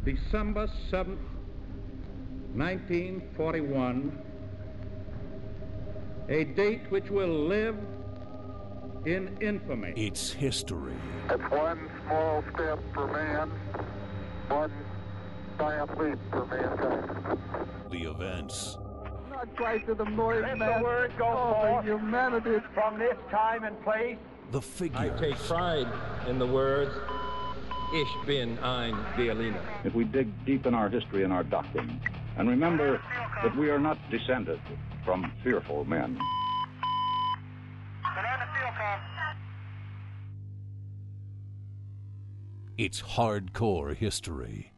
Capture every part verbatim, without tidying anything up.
December seventh, nineteen forty-one, a date which will live in infamy. It's history. It's one small step for man, one giant leap for mankind. The events. Not quite to the noise, Let man. the word go Oh, forth the humanity. from this time and place. The figures. I take pride in the words, Ich bin ein Berliner. If we dig deep in our history and our doctrine, and remember that we are not descended from fearful men. It's hardcore history.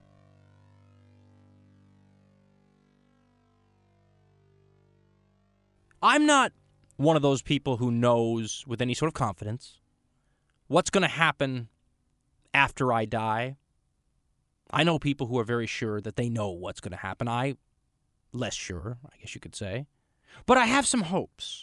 I'm not one of those people who knows with any sort of confidence what's going to happen after I die. I know people who are very sure that they know what's going to happen. I, less sure, I guess you could say. But I have some hopes.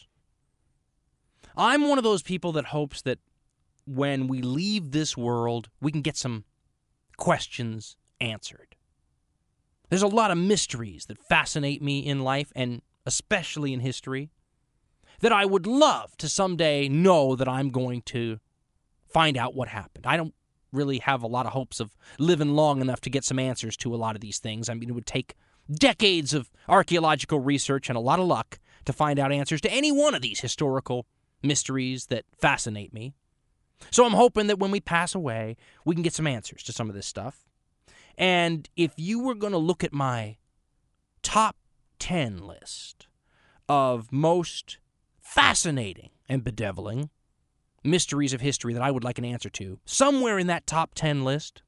I'm one of those people that hopes that when we leave this world, we can get some questions answered. There's a lot of mysteries that fascinate me in life, and especially in history, that I would love to someday know that I'm going to find out what happened. I don't really have a lot of hopes of living long enough to get some answers to a lot of these things. I mean, it would take decades of archaeological research and a lot of luck to find out answers to any one of these historical mysteries that fascinate me. So I'm hoping that when we pass away, we can get some answers to some of this stuff. And if you were going to look at my top ten list of most fascinating and bedeviling mysteries of history that I would like an answer to, somewhere in that top ten list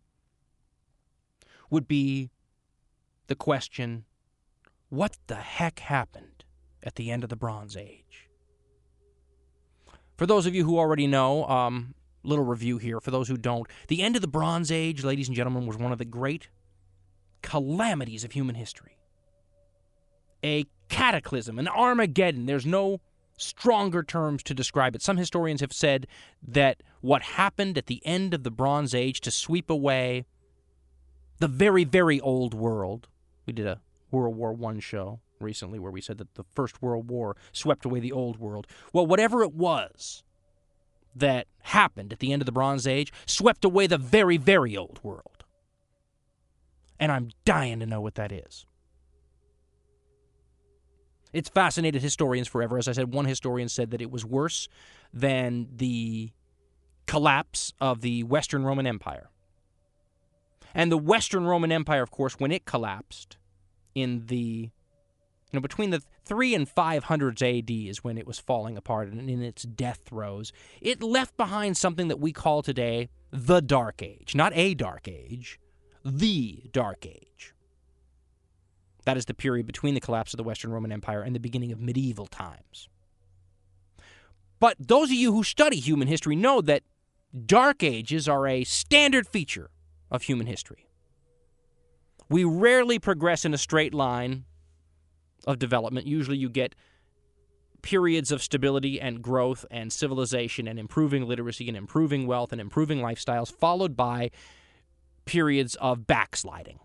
would be the question, what the heck happened at the end of the Bronze Age? For those of you who already know, um, little review here. For those who don't, the end of the Bronze Age, ladies and gentlemen, was one of the great calamities of human history. A cataclysm, an Armageddon. There's no stronger terms to describe it. Some historians have said that what happened at the end of the Bronze Age to sweep away the very, very old world. We did a World War One show recently where we said that the First World War swept away the old world. Well, whatever it was that happened at the end of the Bronze Age swept away the very, very old world. And I'm dying to know what that is. It's fascinated historians forever. As I said, one historian said that it was worse than the collapse of the Western Roman Empire. And the Western Roman Empire, of course, when it collapsed in the, you know, between the three and five hundreds A D is when it was falling apart and in its death throes. It left behind something that we call today the Dark Age. Not a Dark Age, the Dark Age. That is the period between the collapse of the Western Roman Empire and the beginning of medieval times. But those of you who study human history know that Dark Ages are a standard feature of human history. We rarely progress in a straight line of development. Usually you get periods of stability and growth and civilization and improving literacy and improving wealth and improving lifestyles, followed by periods of backsliding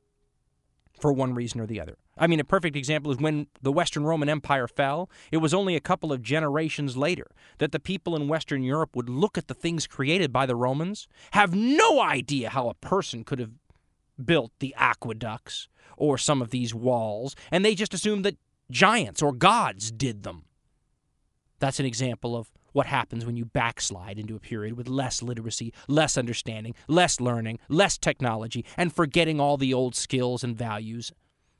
for one reason or the other. I mean, a perfect example is when the Western Roman Empire fell, it was only a couple of generations later that the people in Western Europe would look at the things created by the Romans, have no idea how a person could have built the aqueducts or some of these walls, and they just assumed that giants or gods did them. That's an example of what happens when you backslide into a period with less literacy, less understanding, less learning, less technology, and forgetting all the old skills and values,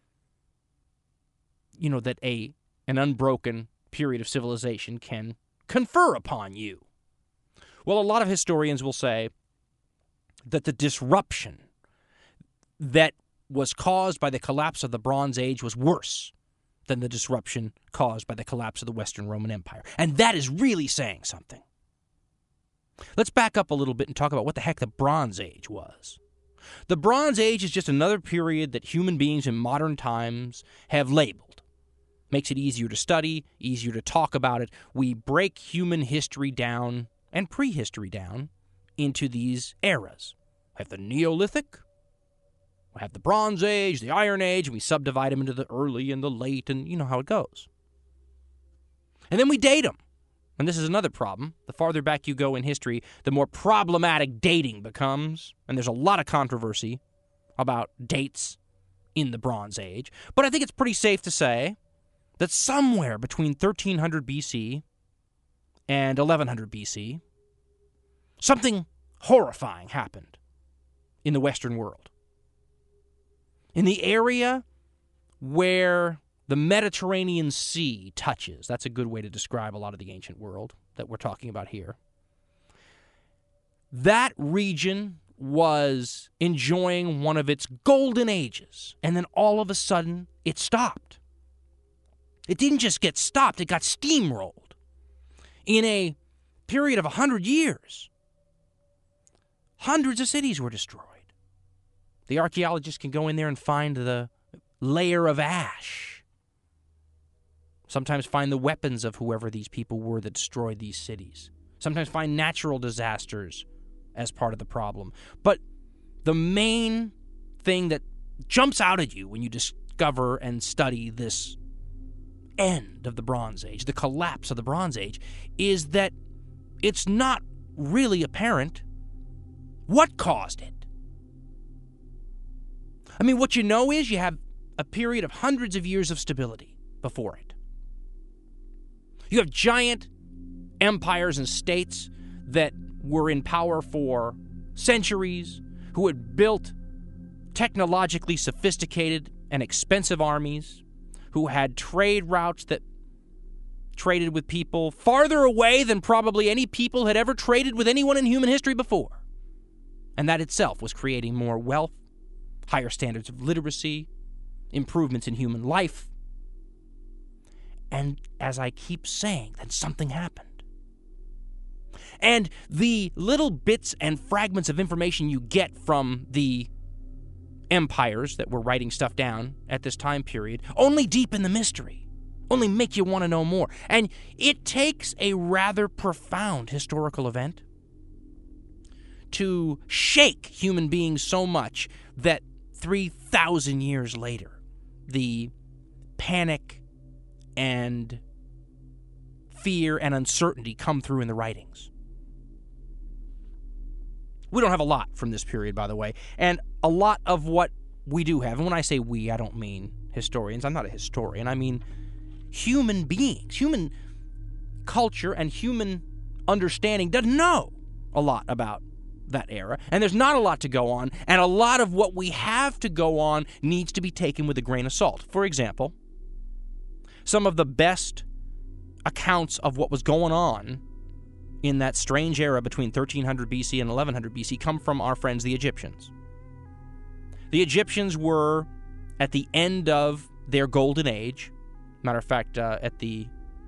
you know, that a an unbroken period of civilization can confer upon you. Well, a lot of historians will say that the disruption that was caused by the collapse of the Bronze Age was worse than the disruption caused by the collapse of the Western Roman Empire. And that is really saying something. Let's back up a little bit and talk about what the heck the Bronze Age was. The Bronze Age is just another period that human beings in modern times have labeled. Makes it easier to study, easier to talk about it. We break human history down and prehistory down into these eras. We have the Neolithic, have the Bronze Age, the Iron Age, and we subdivide them into the early and the late, and you know how it goes. And then we date them. And this is another problem. The farther back you go in history, the more problematic dating becomes. And there's a lot of controversy about dates in the Bronze Age. But I think it's pretty safe to say that somewhere between thirteen hundred B C and eleven hundred B C, something horrifying happened in the Western world. In the area where the Mediterranean Sea touches, that's a good way to describe a lot of the ancient world that we're talking about here. That region was enjoying one of its golden ages, and then all of a sudden, it stopped. It didn't just get stopped, it got steamrolled. In a period of one hundred years, hundreds of cities were destroyed. The archaeologists can go in there and find the layer of ash. Sometimes find the weapons of whoever these people were that destroyed these cities. Sometimes find natural disasters as part of the problem. But the main thing that jumps out at you when you discover and study this end of the Bronze Age, the collapse of the Bronze Age, is that it's not really apparent what caused it. I mean, what you know is you have a period of hundreds of years of stability before it. You have giant empires and states that were in power for centuries, who had built technologically sophisticated and expensive armies, who had trade routes that traded with people farther away than probably any people had ever traded with anyone in human history before. And that itself was creating more wealth, higher standards of literacy, improvements in human life. And as I keep saying, then something happened. And the little bits and fragments of information you get from the empires that were writing stuff down at this time period only deepen the mystery, only make you want to know more. And it takes a rather profound historical event to shake human beings so much that three thousand years later, the panic and fear and uncertainty come through in the writings. We don't have a lot from this period, by the way, and a lot of what we do have, and when I say we, I don't mean historians. I'm not a historian. I mean human beings, human culture and human understanding doesn't know a lot about that era, and there's not a lot to go on, and a lot of what we have to go on needs to be taken with a grain of salt. For example, some of the best accounts of what was going on in that strange era between thirteen hundred B C and eleven hundred B C come from our friends the Egyptians. The Egyptians were at the end of their golden age. Matter of fact, uh, at the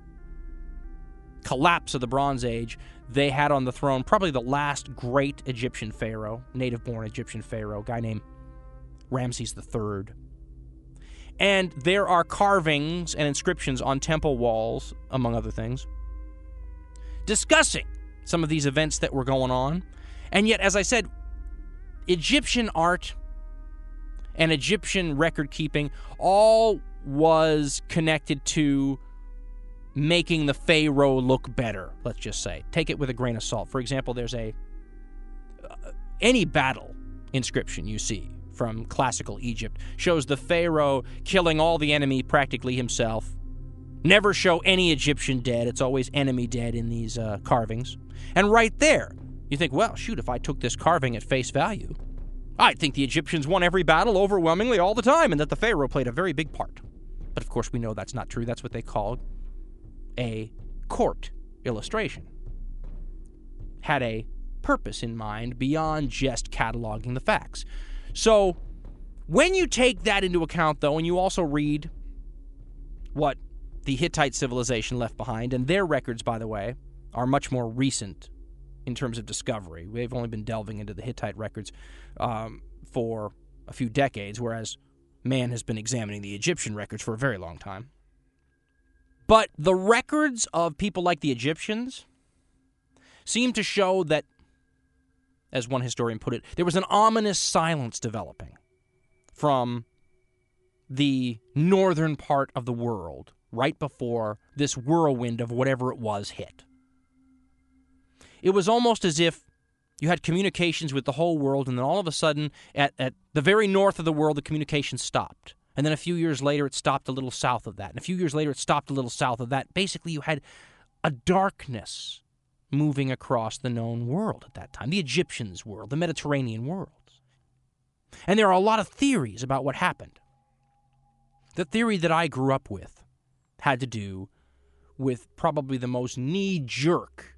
collapse of the Bronze Age, they had on the throne probably the last great Egyptian pharaoh, native-born Egyptian pharaoh, a guy named Ramses the Third. And there are carvings and inscriptions on temple walls, among other things, discussing some of these events that were going on. And yet, as I said, Egyptian art and Egyptian record-keeping all was connected to making the pharaoh look better, let's just say. Take it with a grain of salt. For example, there's a uh, any battle inscription you see from classical Egypt shows the pharaoh killing all the enemy practically himself. Never show any Egyptian dead. It's always enemy dead in these uh, carvings. And right there, you think, well, shoot, if I took this carving at face value, I'd think the Egyptians won every battle overwhelmingly all the time and that the pharaoh played a very big part. But of course we know that's not true. That's what they call a court illustration. Had a purpose in mind beyond just cataloging the facts. So when you take that into account, though, and you also read what the Hittite civilization left behind, and their records, by the way, are much more recent in terms of discovery. We've only been delving into the Hittite records um, for a few decades, whereas man has been examining the Egyptian records for a very long time. But the records of people like the Egyptians seem to show that, as one historian put it, there was an ominous silence developing from the northern part of the world right before this whirlwind of whatever it was hit. It was almost as if you had communications with the whole world, and then all of a sudden, at, at the very north of the world, the communications stopped. And then a few years later, it stopped a little south of that. And a few years later, it stopped a little south of that. Basically, you had a darkness moving across the known world at that time, the Egyptians' world, the Mediterranean worlds. And there are a lot of theories about what happened. The theory that I grew up with had to do with probably the most knee-jerk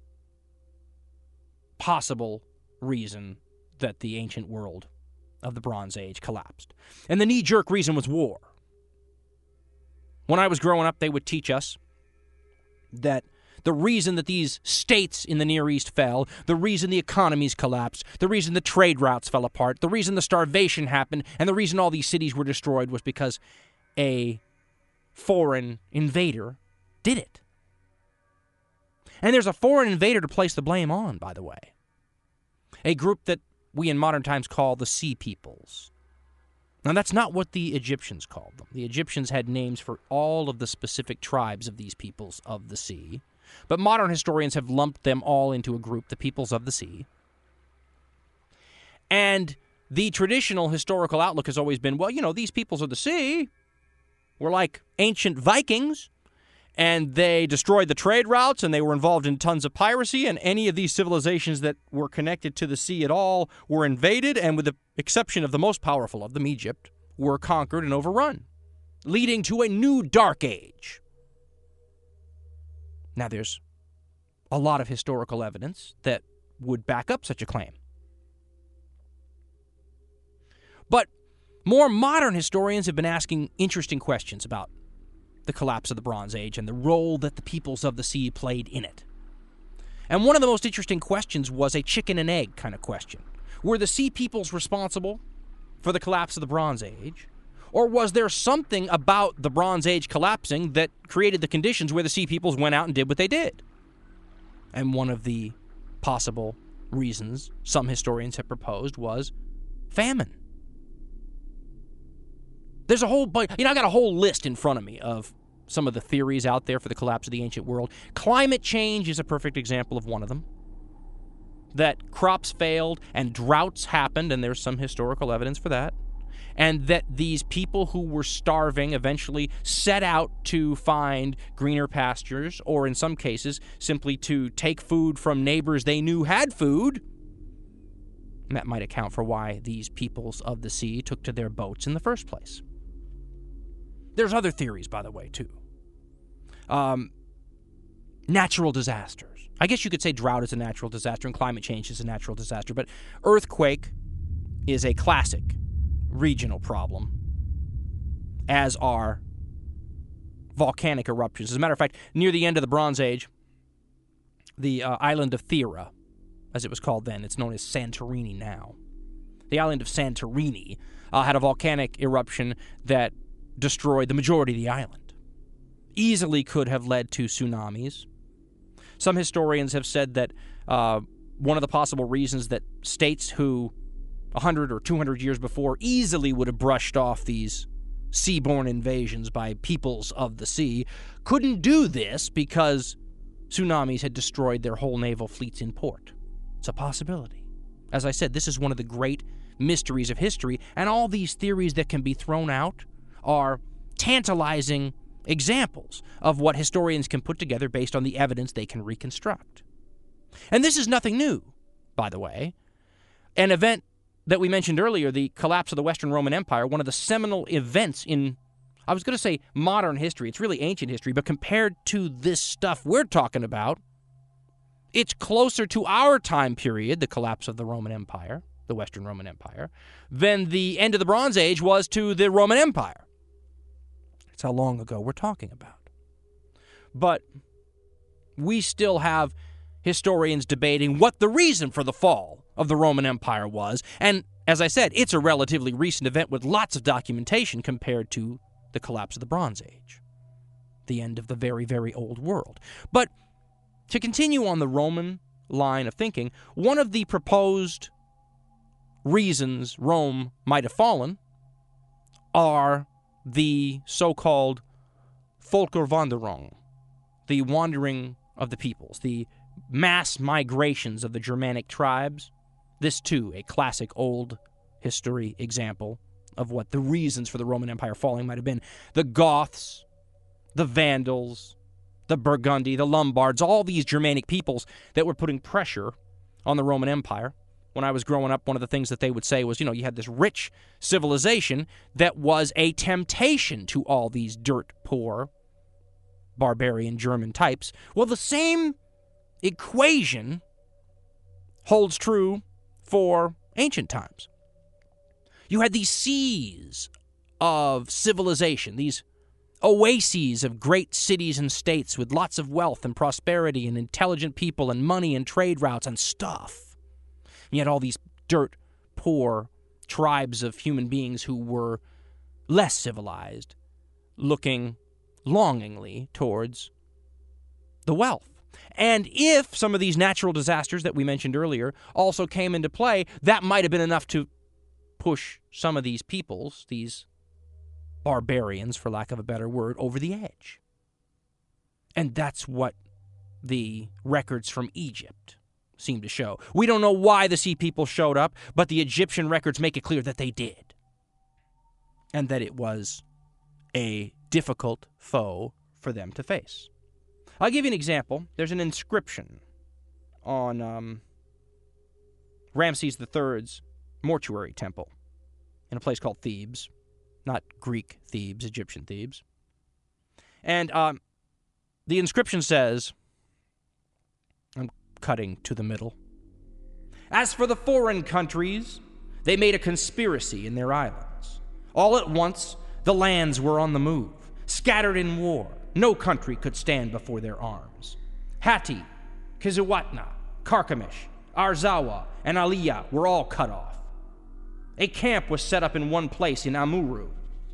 possible reason that the ancient world of the Bronze Age collapsed. And the knee-jerk reason was war. When I was growing up, they would teach us that the reason that these states in the Near East fell, the reason the economies collapsed, the reason the trade routes fell apart, the reason the starvation happened, and the reason all these cities were destroyed was because a foreign invader did it. And there's a foreign invader to place the blame on, by the way. A group that we in modern times call the Sea Peoples. Now, that's not what the Egyptians called them. The Egyptians had names for all of the specific tribes of these peoples of the sea. But modern historians have lumped them all into a group, the peoples of the sea. And the traditional historical outlook has always been, well, you know, these peoples of the sea were like ancient Vikings, and they destroyed the trade routes, and they were involved in tons of piracy, and any of these civilizations that were connected to the sea at all were invaded, and with the exception of the most powerful of them, Egypt, were conquered and overrun, leading to a new dark age. Now, there's a lot of historical evidence that would back up such a claim. But more modern historians have been asking interesting questions about the collapse of the Bronze Age and the role that the peoples of the sea played in it. And one of the most interesting questions was a chicken and egg kind of question. Were the sea peoples responsible for the collapse of the Bronze Age? Or was there something about the Bronze Age collapsing that created the conditions where the sea peoples went out and did what they did? And one of the possible reasons some historians have proposed was famine. There's a whole bunch, you know, I got a whole list in front of me of some of the theories out there for the collapse of the ancient world. Climate change is a perfect example of one of them. That crops failed and droughts happened, and there's some historical evidence for that. And that these people who were starving eventually set out to find greener pastures, or in some cases, simply to take food from neighbors they knew had food. And that might account for why these peoples of the sea took to their boats in the first place. There's other theories, by the way, too. Um, natural disasters. I guess you could say drought is a natural disaster and climate change is a natural disaster, but earthquake is a classic regional problem, as are volcanic eruptions. As a matter of fact, near the end of the Bronze Age, the uh, island of Thera, as it was called then, it's known as Santorini now. The island of Santorini uh, had a volcanic eruption that destroyed the majority of the island. Easily could have led to tsunamis. Some historians have said that uh, one of the possible reasons that states who one hundred or two hundred years before easily would have brushed off these seaborne invasions by peoples of the sea couldn't do this because tsunamis had destroyed their whole naval fleets in port. It's a possibility. As I said, this is one of the great mysteries of history, and all these theories that can be thrown out are tantalizing examples of what historians can put together based on the evidence they can reconstruct. And this is nothing new, by the way. An event that we mentioned earlier, the collapse of the Western Roman Empire, one of the seminal events in, I was going to say modern history, it's really ancient history, but compared to this stuff we're talking about, it's closer to our time period, the collapse of the Roman Empire, the Western Roman Empire, than the end of the Bronze Age was to the Roman Empire. That's how long ago we're talking about. But we still have historians debating what the reason for the fall of the Roman Empire was. And as I said, it's a relatively recent event with lots of documentation compared to the collapse of the Bronze Age, the end of the very, very old world. But to continue on the Roman line of thinking, one of the proposed reasons Rome might have fallen are the so-called Volkerwanderung, the wandering of the peoples, the mass migrations of the Germanic tribes. This, too, a classic old history example of what the reasons for the Roman Empire falling might have been. The Goths, the Vandals, the Burgundy, the Lombards, all these Germanic peoples that were putting pressure on the Roman Empire. When I was growing up, one of the things that they would say was, you know, you had this rich civilization that was a temptation to all these dirt-poor, barbarian German types. Well, the same equation holds true for ancient times. You had these seas of civilization, these oases of great cities and states with lots of wealth and prosperity and intelligent people and money and trade routes and stuff. You had all these dirt poor tribes of human beings who were less civilized, looking longingly towards the wealth. And if some of these natural disasters that we mentioned earlier also came into play, that might have been enough to push some of these peoples, these barbarians, for lack of a better word, over the edge. And that's what the records from Egypt seem to show. We don't know why the Sea People showed up, but the Egyptian records make it clear that they did. And that it was a difficult foe for them to face. I'll give you an example. There's an inscription on um, Ramses the third's mortuary temple in a place called Thebes. Not Greek Thebes, Egyptian Thebes. And um, the inscription says, I'm cutting to the middle, "As for the foreign countries, they made a conspiracy in their islands. All at once, the lands were on the move, scattered in war. No country could stand before their arms. Hatti, Kiziwatna, Carchemish, Arzawa, and Aliyah were all cut off. A camp was set up in one place in Amuru.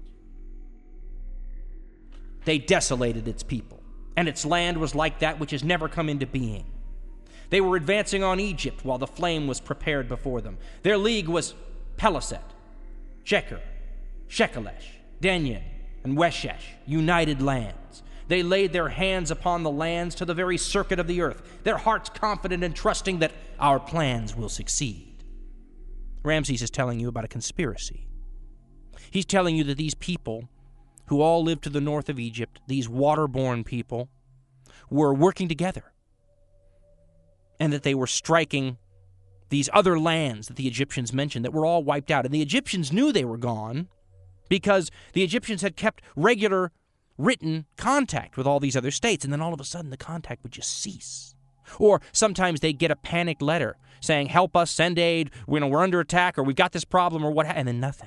They desolated its people, and its land was like that which has never come into being. They were advancing on Egypt while the flame was prepared before them. Their league was Peliset, Sheker, Shekelesh, Denyen, and Weshesh, united lands. They laid their hands upon the lands to the very circuit of the earth, their hearts confident and trusting that our plans will succeed." Ramses is telling you about a conspiracy. He's telling you that these people, who all lived to the north of Egypt, these waterborne people, were working together, and that they were striking these other lands that the Egyptians mentioned that were all wiped out. And the Egyptians knew they were gone because the Egyptians had kept regular written contact with all these other states, and then all of a sudden the contact would just cease. Or sometimes they'd get a panicked letter saying, help us, send aid, you know, we're under attack, or we've got this problem, or what, and then nothing.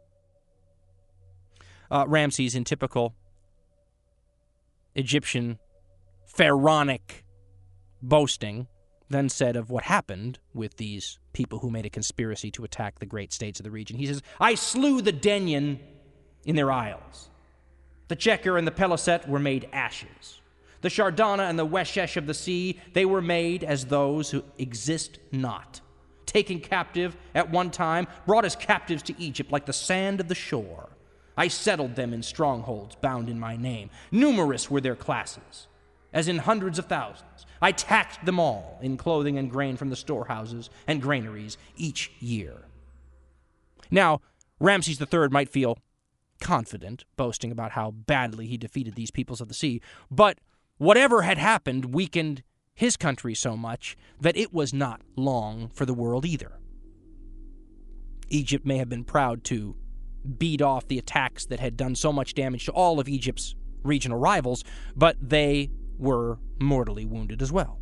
Uh, Ramses, in typical Egyptian pharaonic boasting, then said of what happened with these people who made a conspiracy to attack the great states of the region. He says, "I slew the Denyen in their isles. The Checker and the Peliset were made ashes. The Shardana and the Weshesh of the sea, they were made as those who exist not. Taken captive at one time, brought as captives to Egypt like the sand of the shore. I settled them in strongholds bound in my name. Numerous were their classes, as in hundreds of thousands. I taxed them all in clothing and grain from the storehouses and granaries each year." Now, Ramses the third might feel confident, boasting about how badly he defeated these peoples of the sea, but whatever had happened weakened his country so much that it was not long for the world either. Egypt may have been proud to beat off the attacks that had done so much damage to all of Egypt's regional rivals, but they were mortally wounded as well.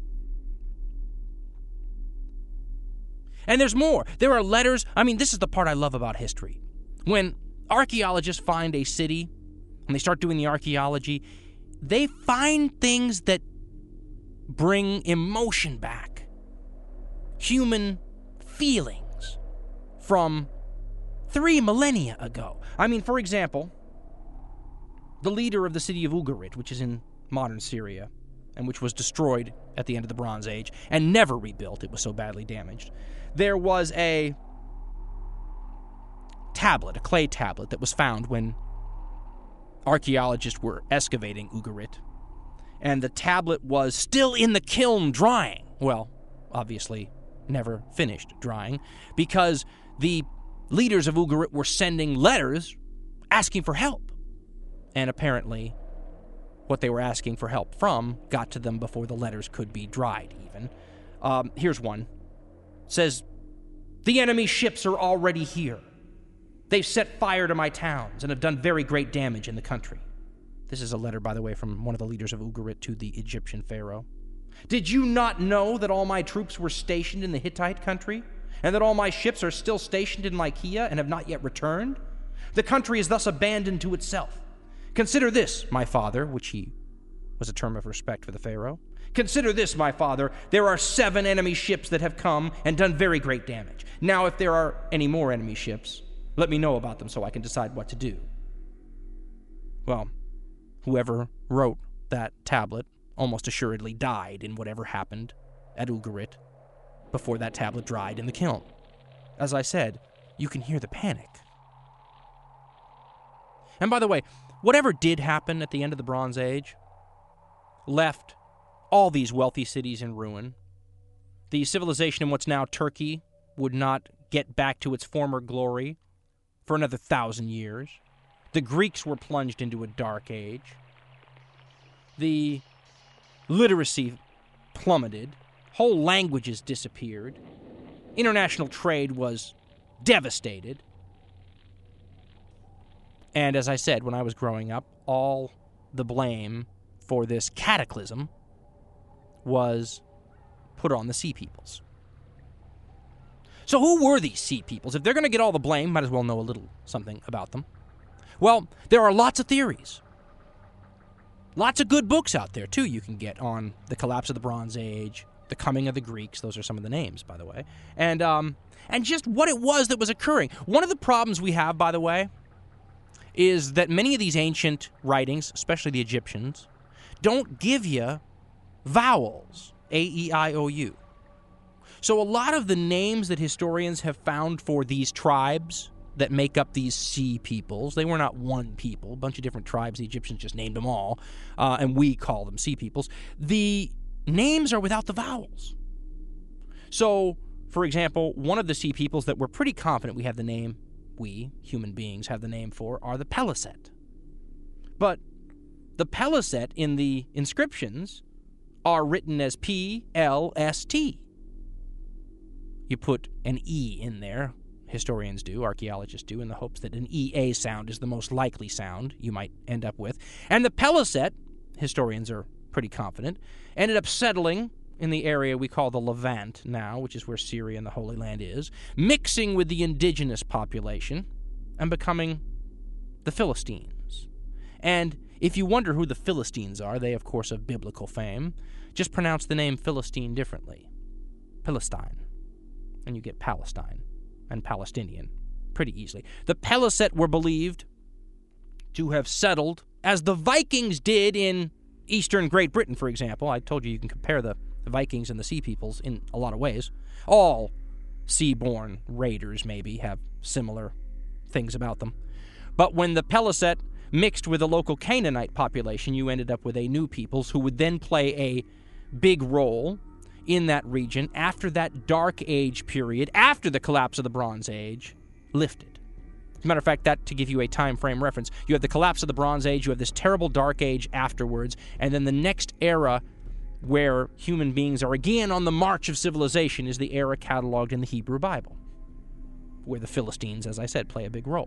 And there's more. There are letters. I mean, this is the part I love about history. When archaeologists find a city, and they start doing the archaeology, they find things that bring emotion back. Human feelings from three millennia ago. I mean, for example, the leader of the city of Ugarit, which is in modern Syria, and which was destroyed at the end of the Bronze Age, and never rebuilt, it was so badly damaged. There was a tablet, a clay tablet that was found when archaeologists were excavating Ugarit. And the tablet was still in the kiln drying. Well, obviously never finished drying, because the leaders of Ugarit were sending letters asking for help. And apparently what they were asking for help from got to them before the letters could be dried, even. Um, here's one. It says, "The enemy ships are already here. They've set fire to my towns and have done very great damage in the country." This is a letter, by the way, from one of the leaders of Ugarit to the Egyptian pharaoh. "Did you not know that all my troops were stationed in the Hittite country, and that all my ships are still stationed in Lycia and have not yet returned? The country is thus abandoned to itself. Consider this, my father," which he was a term of respect for the pharaoh. "Consider this, my father, there are seven enemy ships that have come and done very great damage. Now, if there are any more enemy ships, let me know about them so I can decide what to do." Well, whoever wrote that tablet almost assuredly died in whatever happened at Ugarit before that tablet dried in the kiln. As I said, you can hear the panic. And by the way, whatever did happen at the end of the Bronze Age left all these wealthy cities in ruin. The civilization in what's now Turkey would not get back to its former glory for another thousand years. The Greeks were plunged into a dark age. The literacy plummeted. Whole languages disappeared. International trade was devastated. And as I said, when I was growing up, all the blame for this cataclysm was put on the Sea Peoples. So who were these Sea Peoples? If they're going to get all the blame, might as well know a little something about them. Well, there are lots of theories. Lots of good books out there, too, you can get on the collapse of the Bronze Age, the coming of the Greeks. Those are some of the names, by the way. And, um, and just what it was that was occurring. One of the problems we have, by the way, is that many of these ancient writings, especially the Egyptians, don't give you vowels, A E I O U. So a lot of the names that historians have found for these tribes that make up these Sea Peoples, they were not one people, a bunch of different tribes, the Egyptians just named them all, uh, and we call them Sea Peoples. The names are without the vowels. So, for example, one of the Sea Peoples that we're pretty confident we have the name, we, human beings, have the name for, are the Peliset. But the Peliset in the inscriptions are written as P L S T. You put an E in there, historians do, archaeologists do, in the hopes that an E A sound is the most likely sound you might end up with. And the Peliset, historians are pretty confident, ended up settling in the area we call the Levant now, which is where Syria and the Holy Land is, mixing with the indigenous population and becoming the Philistines. And if you wonder who the Philistines are, they, of course, of biblical fame, just pronounce the name Philistine differently. Philistine. And you get Palestine and Palestinian pretty easily. The Peliset were believed to have settled, as the Vikings did in eastern Great Britain, for example. I told you you can compare the The Vikings and the Sea Peoples in a lot of ways. All sea-born raiders, maybe, have similar things about them. But when the Peliset mixed with the local Canaanite population, you ended up with a new peoples who would then play a big role in that region after that Dark Age period, after the collapse of the Bronze Age, lifted. As a matter of fact, that, to give you a time frame reference, you have the collapse of the Bronze Age, you have this terrible Dark Age afterwards, and then the next era where human beings are again on the march of civilization is the era cataloged in the Hebrew Bible, where the Philistines, as I said, play a big role.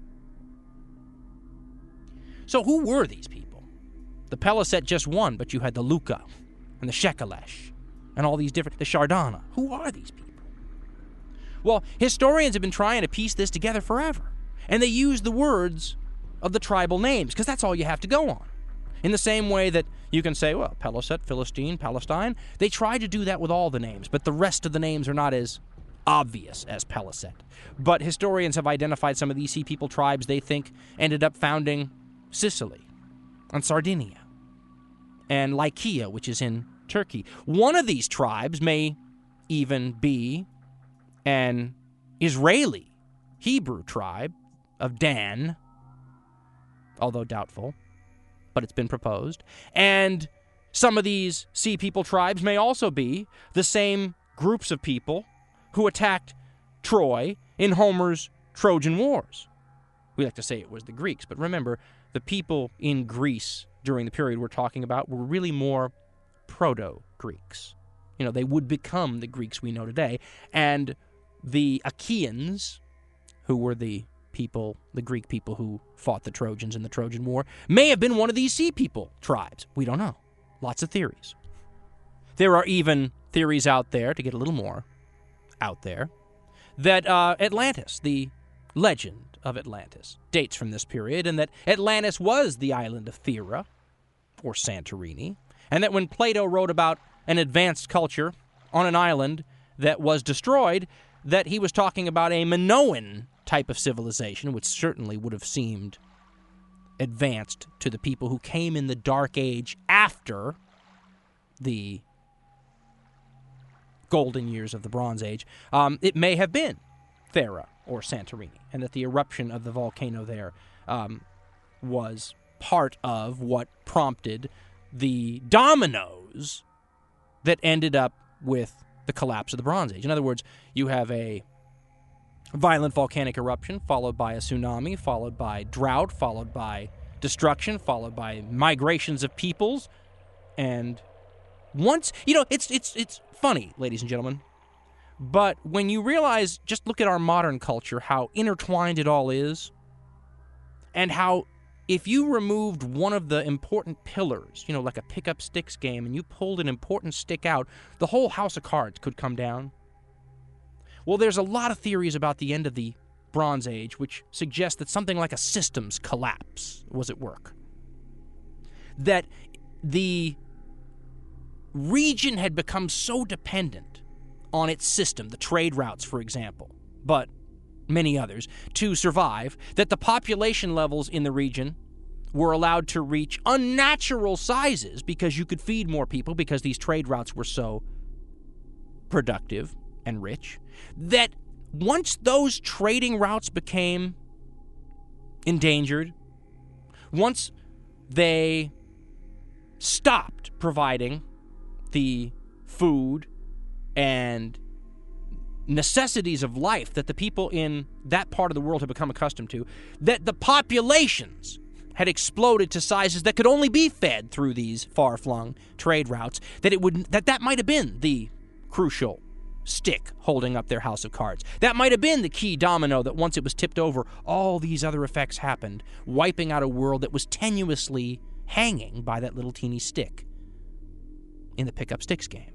So who were these people? The Peliset just one, but you had the Luca and the Shekelesh and all these different, the Shardana. Who are these people? Well, historians have been trying to piece this together forever, and they use the words of the tribal names, because that's all you have to go on. In the same way that you can say, well, Peliset, Philistine, Palestine, they try to do that with all the names, but the rest of the names are not as obvious as Peliset. But historians have identified some of these Sea People tribes they think ended up founding Sicily and Sardinia and Lycia, which is in Turkey. One of these tribes may even be an Israeli Hebrew tribe of Dan, although doubtful, but it's been proposed. And some of these Sea People tribes may also be the same groups of people who attacked Troy in Homer's Trojan Wars. We like to say it was the Greeks, but remember, the people in Greece during the period we're talking about were really more proto-Greeks. You know, they would become the Greeks we know today. And the Achaeans, who were the people, the Greek people who fought the Trojans in the Trojan War, may have been one of these Sea People tribes. We don't know. Lots of theories. There are even theories out there, to get a little more out there, that uh, Atlantis, the legend of Atlantis, dates from this period, and that Atlantis was the island of Thera, or Santorini, and that when Plato wrote about an advanced culture on an island that was destroyed, that he was talking about a Minoan type of civilization, which certainly would have seemed advanced to the people who came in the Dark Age after the golden years of the Bronze Age. Um, it may have been Thera or Santorini, and that the eruption of the volcano there um, was part of what prompted the dominoes that ended up with the collapse of the Bronze Age. In other words, you have a violent volcanic eruption followed by a tsunami, followed by drought, followed by destruction, followed by migrations of peoples, and once, you know, it's it's it's funny, ladies and gentlemen, but when you realize, just look at our modern culture, how intertwined it all is, and how if you removed one of the important pillars, you know, like a pick-up sticks game, and you pulled an important stick out, the whole house of cards could come down. Well, there's a lot of theories about the end of the Bronze Age which suggest that something like a systems collapse was at work. That the region had become so dependent on its system, the trade routes, for example, but many others, to survive, that the population levels in the region were allowed to reach unnatural sizes because you could feed more people because these trade routes were so productive and rich, that once those trading routes became endangered, once they stopped providing the food and necessities of life that the people in that part of the world had become accustomed to, that the populations had exploded to sizes that could only be fed through these far-flung trade routes, that it would that that might have been the crucial stick holding up their house of cards. That might have been the key domino that once it was tipped over, all these other effects happened, wiping out a world that was tenuously hanging by that little teeny stick in the pick-up sticks game.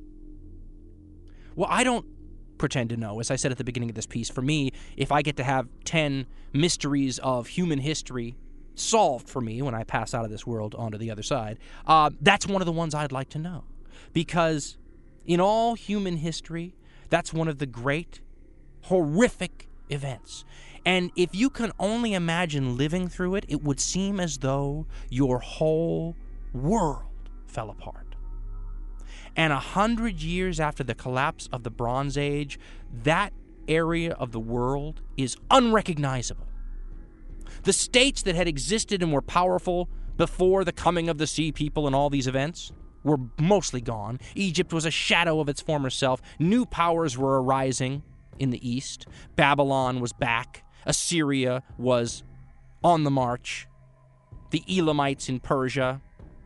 Well, I don't pretend to know. As I said at the beginning of this piece, for me, if I get to have ten mysteries of human history solved for me when I pass out of this world onto the other side, uh, that's one of the ones I'd like to know. Because in all human history, that's one of the great, horrific events. And if you can only imagine living through it, it would seem as though your whole world fell apart. And a hundred years after the collapse of the Bronze Age, that area of the world is unrecognizable. The states that had existed and were powerful before the coming of the Sea People and all these events were mostly gone. Egypt was a shadow of its former self. New powers were arising in the east. Babylon was back. Assyria was on the march. The Elamites in Persia.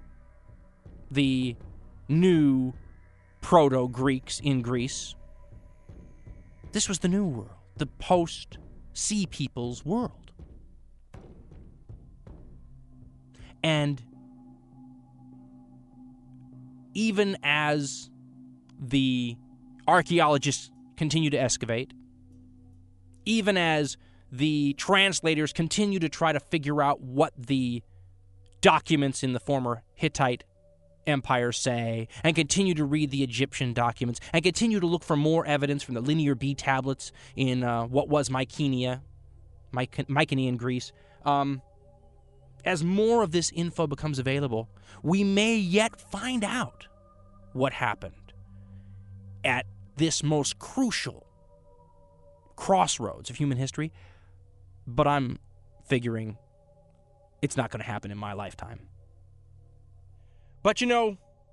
The new proto-Greeks in Greece. This was the new world, the post-Sea People's world. And even as the archaeologists continue to excavate, even as the translators continue to try to figure out what the documents in the former Hittite Empire say, and continue to read the Egyptian documents, and continue to look for more evidence from the Linear B tablets in uh, what was Mycenae, Myc- Mycenaean Greece, um, as more of this info becomes available, we may yet find out what happened at this most crucial crossroads of human history but I'm figuring it's not going to happen in my lifetime. But you know,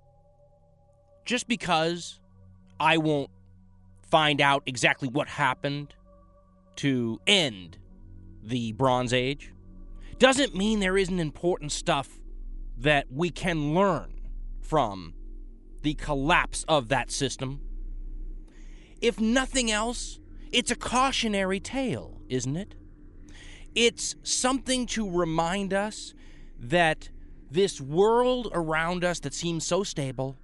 just because I won't find out exactly what happened to end the Bronze Age doesn't mean there isn't important stuff that we can learn from the collapse of that system. If nothing else, it's a cautionary tale, isn't it? It's something to remind us that this world around us that seems so stable,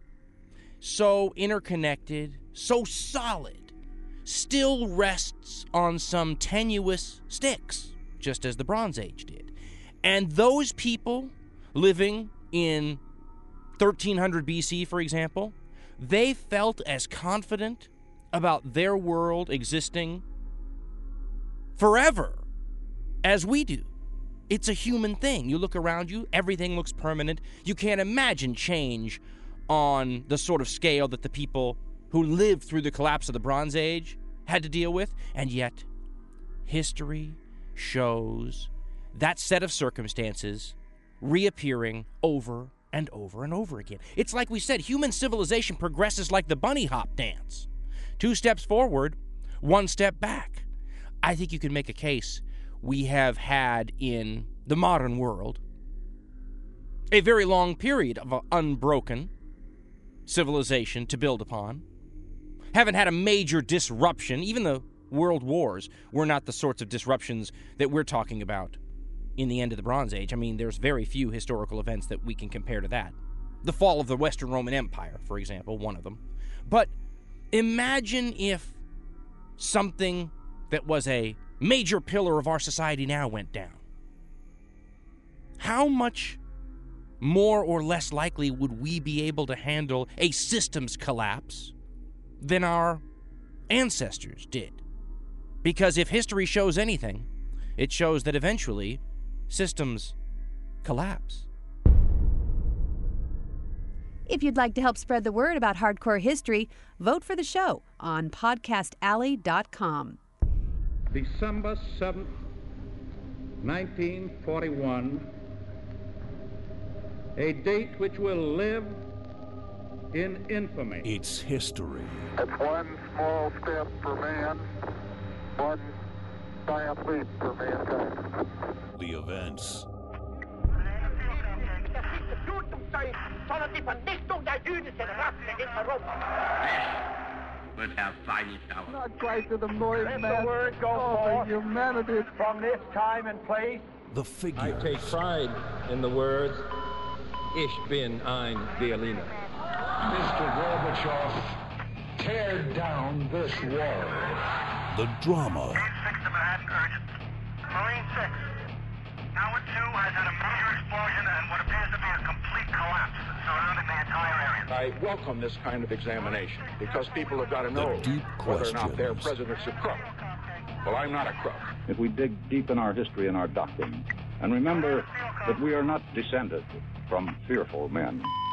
so interconnected, so solid, still rests on some tenuous sticks, just as the Bronze Age did. And those people living in thirteen hundred B C, for example, they felt as confident about their world existing forever as we do. It's a human thing. You look around you, everything looks permanent. You can't imagine change on the sort of scale that the people who lived through the collapse of the Bronze Age had to deal with. And yet, history shows that set of circumstances reappearing over and over and over again. It's like we said, human civilization progresses like the bunny hop dance. Two steps forward, one step back. I think you can make a case we have had in the modern world a very long period of unbroken civilization to build upon. Haven't had a major disruption. Even the world wars were not the sorts of disruptions that we're talking about in the end of the Bronze Age. I mean, there's very few historical events that we can compare to that. The fall of the Western Roman Empire, for example, one of them. But imagine if something that was a major pillar of our society now went down. How much more or less likely would we be able to handle a systems collapse than our ancestors did? Because if history shows anything, it shows that eventually systems collapse. If you'd like to help spread the word about hardcore history, vote for the show on podcast alley dot com. December seventh, nineteen forty-one, a date which will live in infamy. It's history. It's one small step for man, one giant leap for mankind. The events. Would have finest hour. Not quite to the noise, Let man. the word go Oh, forth the humanity. from this time and place. The I figures. take pride in the words, Ich bin ein Berliner. Mister Gorbachev, tear down this wall. The drama. six to Manhattan, urgent. Marine six. Tower two has had a major explosion and what appears to be a complete collapse surrounding the entire area. I welcome this kind of examination because people have got to know deep whether or not their questions. president's a crook. Well, I'm not a crook. If we dig deep in our history and our doctrine and remember that we are not descended from fearful men.